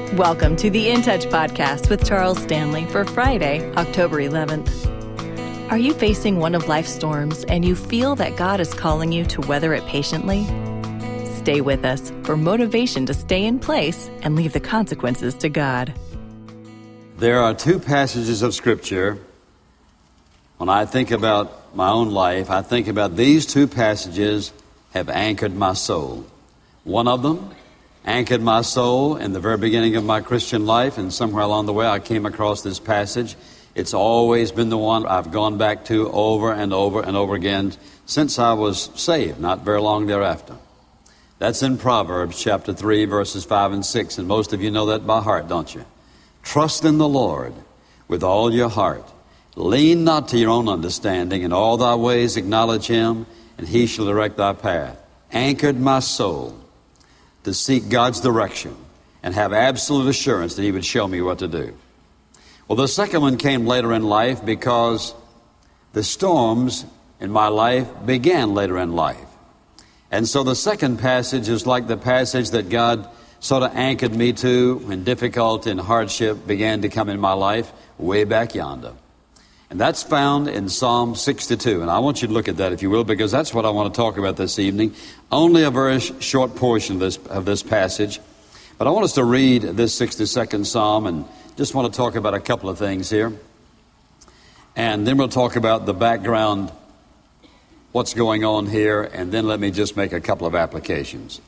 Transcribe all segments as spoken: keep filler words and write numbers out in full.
Welcome to the In Touch podcast with Charles Stanley for Friday, October eleventh. Are you facing one of life's storms and you feel that God is calling you to weather it patiently? Stay with us for motivation to stay in place and leave the consequences to God. There are two passages of Scripture. When I think about my own life, I think about these two passages have anchored my soul. One of them anchored my soul in the very beginning of my Christian life, and somewhere along the way I came across this passage. It's always been the one I've gone back to over and over and over again since I was saved, not very long thereafter. That's in Proverbs chapter three, verses five and six, and most of you know that by heart, don't you? Trust in the Lord with all your heart. Lean not to your own understanding. In all thy ways acknowledge him, and he shall direct thy path. Anchored my soul to seek God's direction and have absolute assurance that he would show me what to do. Well, the second one came later in life because the storms in my life began later in life. And so the second passage is like the passage that God sort of anchored me to when difficulty and hardship began to come in my life way back yonder. And that's found in Psalm sixty-two. And I want you to look at that, if you will, because that's what I want to talk about this evening. Only a very sh- short portion of this, of this passage. But I want us to read this sixty-second Psalm and just want to talk about a couple of things here. And then we'll talk about the background, what's going on here, and then let me just make a couple of applications.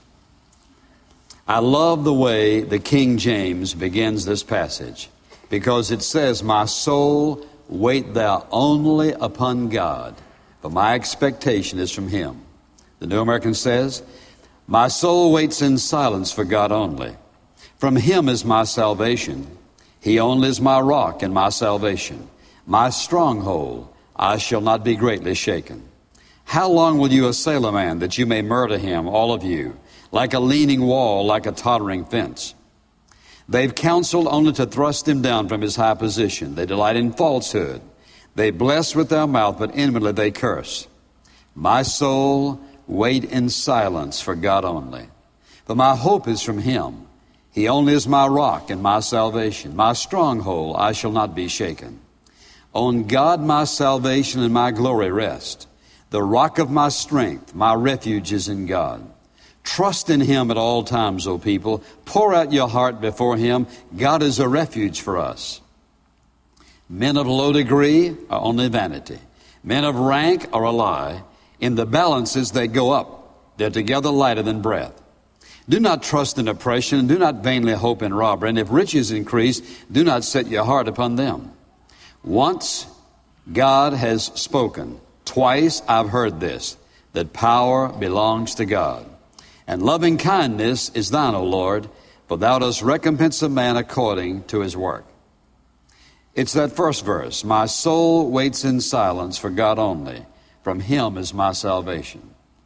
I love the way the King James begins this passage because it says, "My soul, wait thou only upon God, for my expectation is from him." The New American says, "My soul waits in silence for God only. From him is my salvation. He only is my rock and my salvation. My stronghold, I shall not be greatly shaken. How long will you assail a man that you may murder him, all of you, like a leaning wall, like a tottering fence? They've counseled only to thrust him down from his high position. They delight in falsehood. They bless with their mouth, but inwardly they curse. My soul, wait in silence for God only. For my hope is from him. He only is my rock and my salvation. My stronghold, I shall not be shaken. On God my salvation and my glory rest. The rock of my strength, my refuge is in God. Trust in him at all times, O people. Pour out your heart before him. God is a refuge for us. Men of low degree are only vanity. Men of rank are a lie. In the balances they go up. They're together lighter than breath. Do not trust in oppression, and do not vainly hope in robbery. And if riches increase, do not set your heart upon them. Once God has spoken. Twice I've heard this, that power belongs to God. And loving kindness is thine, O Lord, for thou dost recompense a man according to his work. It's that first verse. My soul waits in silence for God only. From him is my salvation.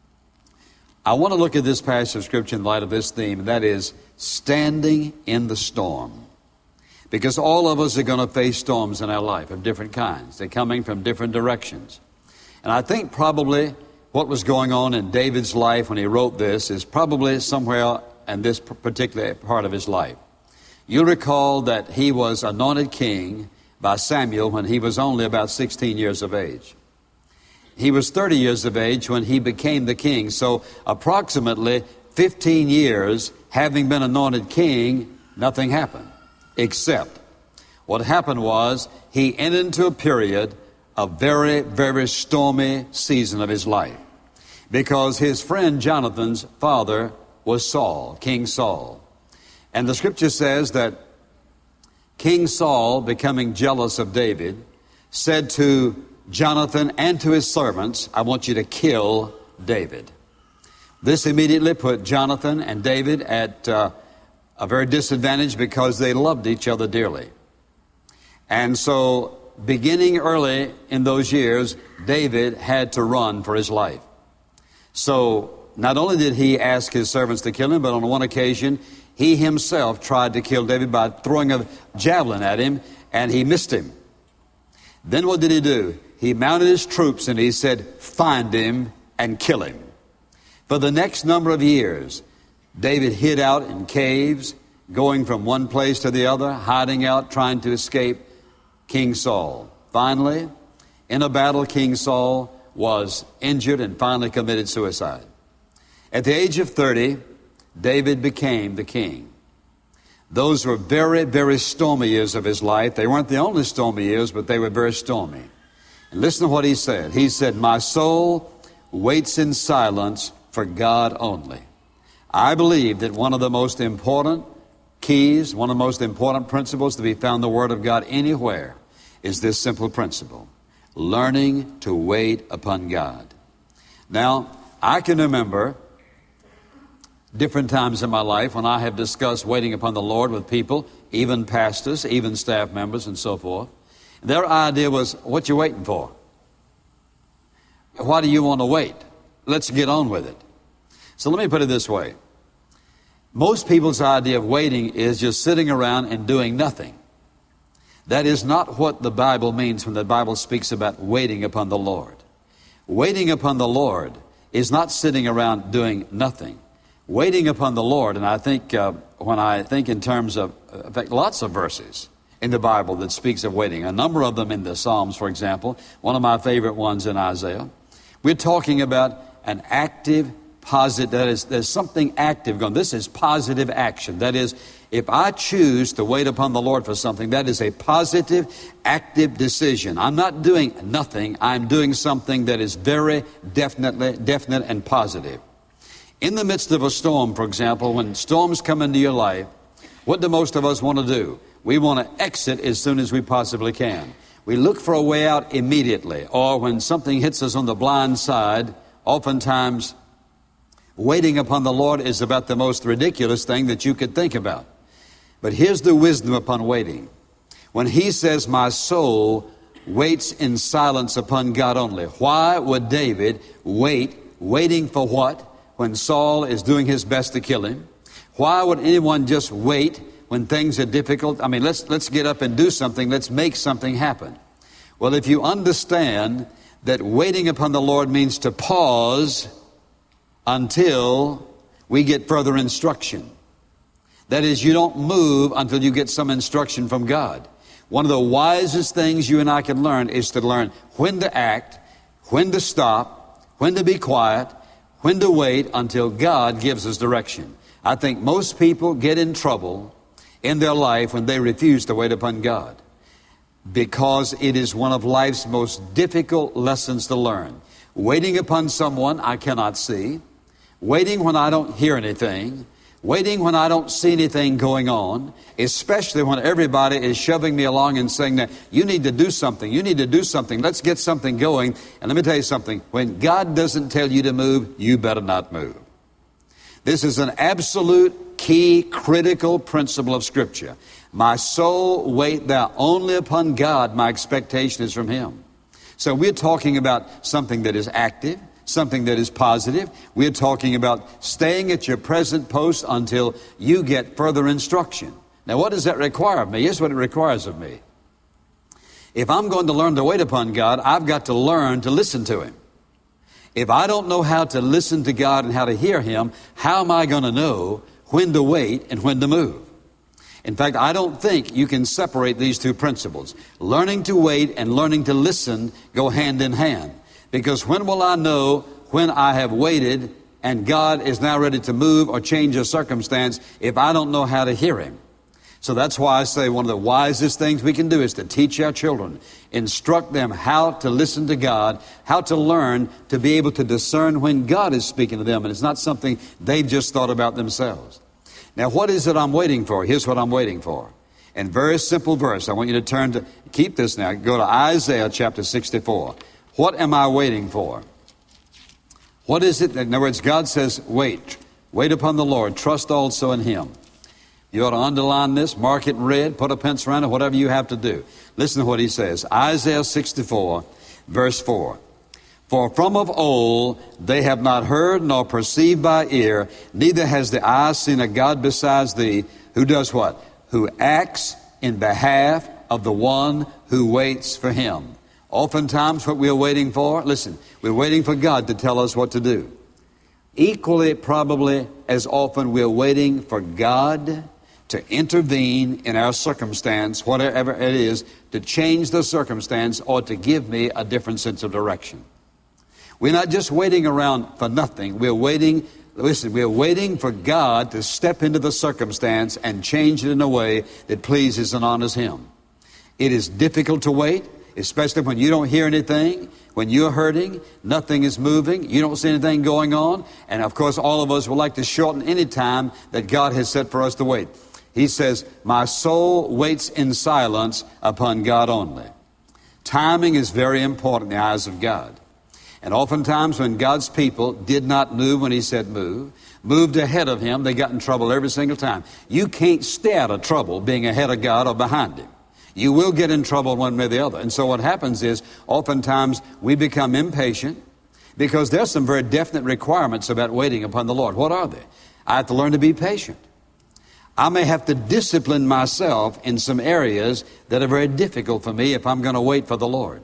I want to look at this passage of Scripture in light of this theme, and that is standing in the storm. Because all of us are going to face storms in our life of different kinds. They're coming from different directions. And I think probably what was going on in David's life when he wrote this is probably somewhere in this particular part of his life. You'll recall that he was anointed king by Samuel when he was only about sixteen years of age. He was thirty years of age when he became the king. So approximately fifteen years having been anointed king, nothing happened. Except what happened was he entered into a period a very, very stormy season of his life. Because his friend Jonathan's father was Saul, King Saul. And the Scripture says that King Saul, becoming jealous of David, said to Jonathan and to his servants, "I want you to kill David." This immediately put Jonathan and David at uh, a very disadvantage because they loved each other dearly. And so beginning early in those years, David had to run for his life. So not only did he ask his servants to kill him, but on one occasion, he himself tried to kill David by throwing a javelin at him, and he missed him. Then what did he do? He mounted his troops and he said, "Find him and kill him." For the next number of years, David hid out in caves going from one place to the other, hiding out, trying to escape King Saul. Finally, in a battle, King Saul was injured and finally committed suicide. At the age of thirty, David became the king. Those were very, very stormy years of his life. They weren't the only stormy years, but they were very stormy. And listen to what he said. He said, "My soul waits in silence for God only." I believe that one of the most important keys, one of the most important principles to be found in the Word of God anywhere is this simple principle: learning to wait upon God. Now, I can remember different times in my life when I have discussed waiting upon the Lord with people, even pastors, even staff members, and so forth. Their idea was, what you waiting for? Why do you want to wait? Let's get on with it. So let me put it this way. Most people's idea of waiting is just sitting around and doing nothing. That is not what the Bible means when the Bible speaks about waiting upon the Lord. Waiting upon the Lord is not sitting around doing nothing. Waiting upon the Lord, and I think uh, when I think in terms of, uh, in fact, lots of verses in the Bible that speaks of waiting, a number of them in the Psalms, for example, one of my favorite ones in Isaiah. We're talking about an active, positive, that is, there's something active going. This is positive action. That is, if I choose to wait upon the Lord for something, that is a positive, active decision. I'm not doing nothing. I'm doing something that is very definitely, definite and positive. In the midst of a storm, for example, when storms come into your life, what do most of us want to do? We want to exit as soon as we possibly can. We look for a way out immediately. Or when something hits us on the blind side, oftentimes waiting upon the Lord is about the most ridiculous thing that you could think about. But here's the wisdom upon waiting. When he says, "My soul waits in silence upon God only." Why would David wait? Waiting for what? When Saul is doing his best to kill him? Why would anyone just wait when things are difficult? I mean, let's let's get up and do something. Let's make something happen. Well, if you understand that waiting upon the Lord means to pause until we get further instruction. That is, you don't move until you get some instruction from God. One of the wisest things you and I can learn is to learn when to act, when to stop, when to be quiet, when to wait until God gives us direction. I think most people get in trouble in their life when they refuse to wait upon God, because it is one of life's most difficult lessons to learn. Waiting upon someone I cannot see, waiting when I don't hear anything, waiting when I don't see anything going on, especially when everybody is shoving me along and saying that you need to do something, you need to do something, let's get something going. And let me tell you something, when God doesn't tell you to move, you better not move. This is an absolute, key, critical principle of Scripture. My soul, wait thou only upon God, my expectation is from Him. So we're talking about something that is active, something that is positive. We're talking about staying at your present post until you get further instruction. Now, what does that require of me? Here's what it requires of me. If I'm going to learn to wait upon God, I've got to learn to listen to Him. If I don't know how to listen to God and how to hear Him, how am I going to know when to wait and when to move? In fact, I don't think you can separate these two principles. Learning to wait and learning to listen go hand in hand. Because when will I know when I have waited and God is now ready to move or change a circumstance if I don't know how to hear Him? So that's why I say one of the wisest things we can do is to teach our children, instruct them how to listen to God, how to learn to be able to discern when God is speaking to them, and it's not something they've just thought about themselves. Now, what is it I'm waiting for? Here's what I'm waiting for. In very simple verse, I want you to turn to, keep this now, go to Isaiah chapter sixty-four. What am I waiting for? What is it? In other words, God says, wait. Wait upon the Lord. Trust also in Him. You ought to underline this, mark it in red, put a pencil around it, whatever you have to do. Listen to what He says. Isaiah sixty-four, verse four. For from of old they have not heard nor perceived by ear, neither has the eye seen a God besides thee, who does what? Who acts in behalf of the one who waits for Him. Oftentimes what we're waiting for, listen, we're waiting for God to tell us what to do. Equally, probably as often, we're waiting for God to intervene in our circumstance, whatever it is, to change the circumstance or to give me a different sense of direction. We're not just waiting around for nothing. We're waiting, listen, we're waiting for God to step into the circumstance and change it in a way that pleases and honors Him. It is difficult to wait, especially when you don't hear anything, when you're hurting, nothing is moving, you don't see anything going on. And of course, all of us would like to shorten any time that God has set for us to wait. He says, my soul waits in silence upon God only. Timing is very important in the eyes of God. And oftentimes when God's people did not move when He said move, moved ahead of Him, they got in trouble every single time. You can't stay out of trouble being ahead of God or behind Him. You will get in trouble one way or the other. And so what happens is, oftentimes we become impatient because there's some very definite requirements about waiting upon the Lord. What are they? I have to learn to be patient. I may have to discipline myself in some areas that are very difficult for me if I'm going to wait for the Lord.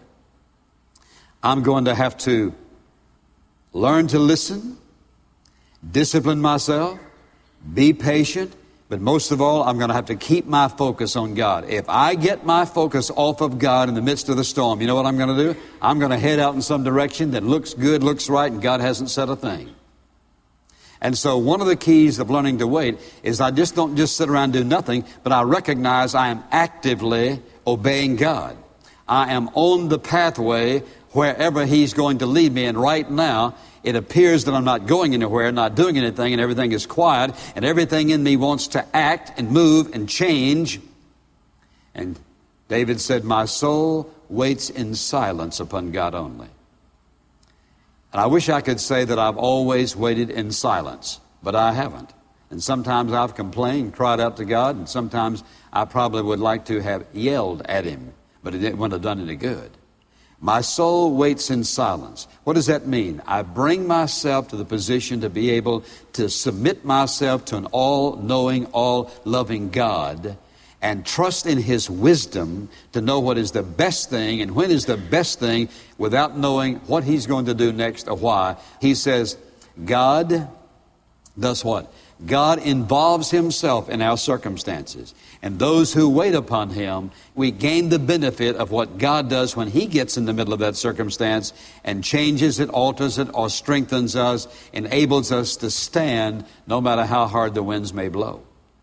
I'm going to have to learn to listen, discipline myself, be patient, but most of all, I'm going to have to keep my focus on God. If I get my focus off of God in the midst of the storm, you know what I'm going to do? I'm going to head out in some direction that looks good, looks right, and God hasn't said a thing. And so one of the keys of learning to wait is I just don't just sit around and do nothing, but I recognize I am actively obeying God. I am on the pathway wherever He's going to lead me. And right now, it appears that I'm not going anywhere, not doing anything, and everything is quiet, and everything in me wants to act and move and change. And David said, my soul waits in silence upon God only. And I wish I could say that I've always waited in silence, but I haven't. And sometimes I've complained, cried out to God, and sometimes I probably would like to have yelled at Him, but it wouldn't have done any good. My soul waits in silence. What does that mean? I bring myself to the position to be able to submit myself to an all-knowing, all-loving God and trust in His wisdom to know what is the best thing and when is the best thing without knowing what He's going to do next or why. He says, God does what? God involves Himself in our circumstances. And those who wait upon Him, we gain the benefit of what God does when He gets in the middle of that circumstance and changes it, alters it, or strengthens us, enables us to stand no matter how hard the winds may blow.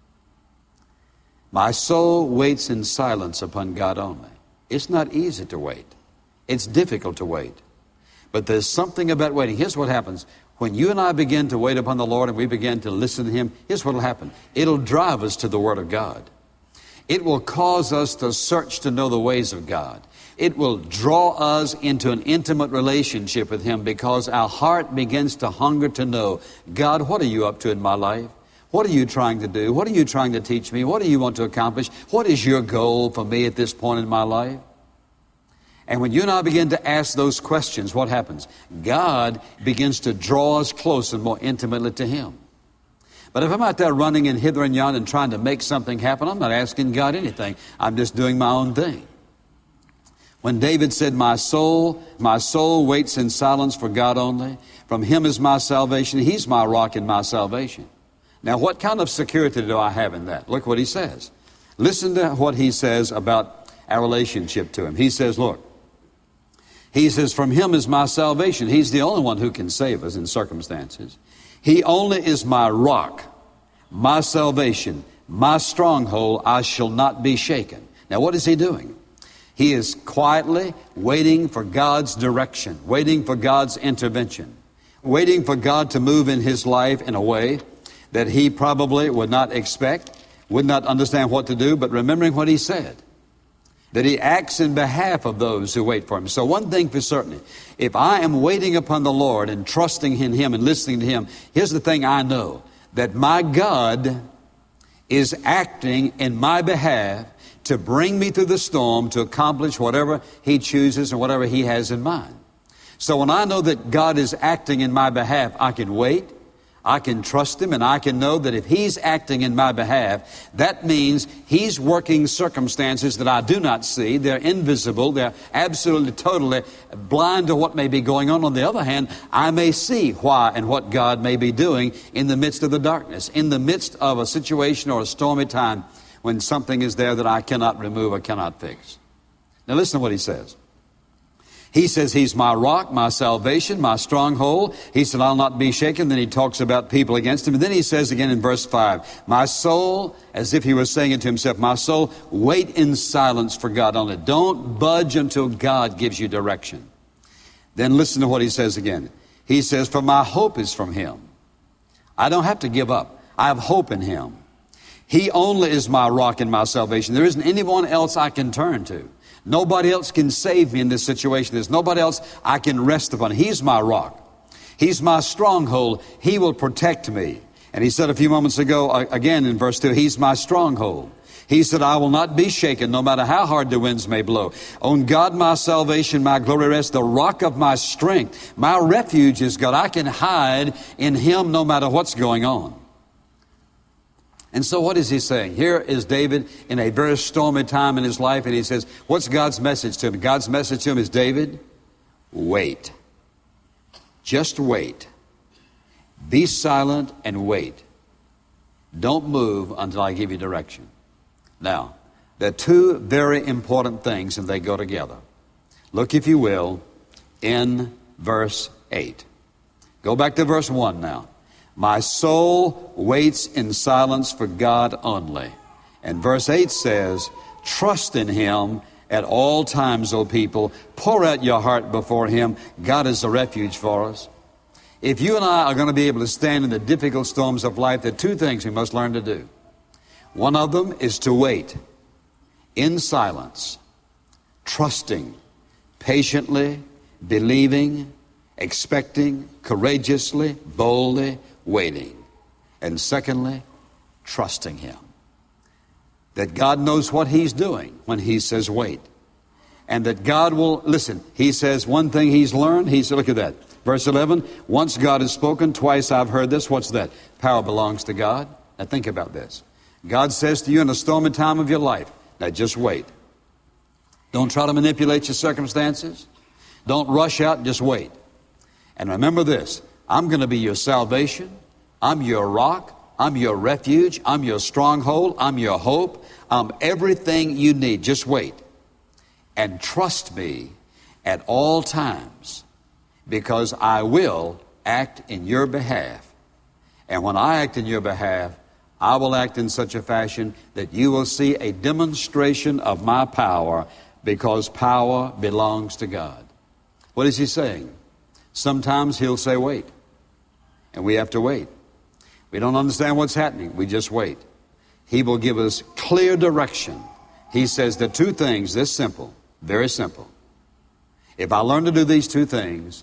My soul waits in silence upon God only. It's not easy to wait. It's difficult to wait. But there's something about waiting. Here's what happens. When you and I begin to wait upon the Lord and we begin to listen to Him, here's what will happen. It'll drive us to the Word of God. It will cause us to search to know the ways of God. It will draw us into an intimate relationship with Him because our heart begins to hunger to know, God, what are you up to in my life? What are you trying to do? What are you trying to teach me? What do you want to accomplish? What is your goal for me at this point in my life? And when you and I begin to ask those questions, what happens? God begins to draw us close and more intimately to Him. But if I'm out there running in hither and yon and trying to make something happen, I'm not asking God anything. I'm just doing my own thing. When David said, my soul, my soul waits in silence for God only. From Him is my salvation. He's my rock and my salvation. Now, what kind of security do I have in that? Look what he says. Listen to what he says about our relationship to Him. He says, look, He says, from Him is my salvation. He's the only one who can save us in circumstances. He only is my rock, my salvation, my stronghold. I shall not be shaken. Now, what is he doing? He is quietly waiting for God's direction, waiting for God's intervention, waiting for God to move in his life in a way that he probably would not expect, would not understand what to do, but remembering what He said, that He acts in behalf of those who wait for Him. So one thing for certain, if I am waiting upon the Lord and trusting in Him and listening to Him, here's the thing I know, that my God is acting in my behalf to bring me through the storm to accomplish whatever He chooses and whatever He has in mind. So when I know that God is acting in my behalf, I can wait, I can trust Him, and I can know that if He's acting in my behalf, that means He's working circumstances that I do not see. They're invisible. They're absolutely, totally blind to what may be going on. On the other hand, I may see why and what God may be doing in the midst of the darkness, in the midst of a situation or a stormy time when something is there that I cannot remove or cannot fix. Now listen to what he says. He says He's my rock, my salvation, my stronghold. He said, I'll not be shaken. Then he talks about people against him. And then he says again in verse five, my soul, as if he was saying it to himself, my soul, wait in silence for God only. Don't budge until God gives you direction. Then listen to what he says again. He says, for my hope is from Him. I don't have to give up. I have hope in Him. He only is my rock and my salvation. There isn't anyone else I can turn to. Nobody else can save me in this situation. There's nobody else I can rest upon. He's my rock. He's my stronghold. He will protect me. And he said a few moments ago, again in verse two, He's my stronghold. He said, I will not be shaken no matter how hard the winds may blow. On God my salvation, my glory rests, the rock of my strength. My refuge is God. I can hide in Him no matter what's going on. And so what is he saying? Here is David in a very stormy time in his life, and he says, what's God's message to him? God's message to him is, David, wait. Just wait. Be silent and wait. Don't move until I give you direction. Now, there are two very important things, and they go together. Look, if you will, in verse eight. Go back to verse one now. My soul waits in silence for God only. And verse eight says, trust in Him at all times, O people. Pour out your heart before Him. God is a refuge for us. If you and I are going to be able to stand in the difficult storms of life, there are two things we must learn to do. One of them is to wait in silence, trusting, patiently, believing, expecting, courageously, boldly, waiting. And secondly, trusting Him. That God knows what He's doing when He says wait. And that God will, listen, He says one thing He's learned. He said, look at that. Verse eleven, once God has spoken, twice I've heard this. What's that? Power belongs to God. Now think about this. God says to you in a stormy time of your life, now just wait. Don't try to manipulate your circumstances. Don't rush out, just wait. And remember this, I'm going to be your salvation. I'm your rock. I'm your refuge. I'm your stronghold. I'm your hope. I'm everything you need. Just wait. And trust me at all times, because I will act in your behalf. And when I act in your behalf, I will act in such a fashion that you will see a demonstration of my power, because power belongs to God. What is He saying? Sometimes He'll say, wait. And we have to wait. We don't understand what's happening. We just wait. He will give us clear direction. He says the two things, this simple, very simple. If I learn to do these two things,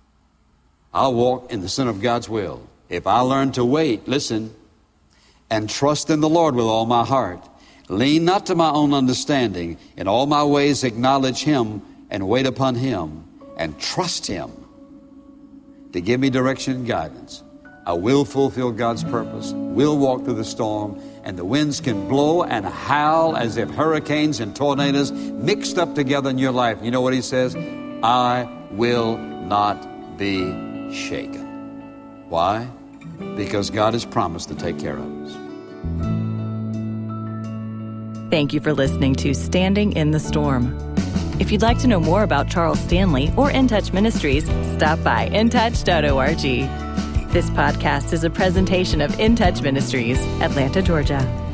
I'll walk in the center of God's will. If I learn to wait, listen, and trust in the Lord with all my heart, lean not to my own understanding, in all my ways acknowledge Him and wait upon Him and trust Him to give me direction and guidance, I will fulfill God's purpose, will walk through the storm, and the winds can blow and howl as if hurricanes and tornadoes mixed up together in your life. You know what He says? I will not be shaken. Why? Because God has promised to take care of us. Thank you for listening to Standing in the Storm. If you'd like to know more about Charles Stanley or In Touch Ministries, stop by in touch dot org. This podcast is a presentation of In Touch Ministries, Atlanta, Georgia.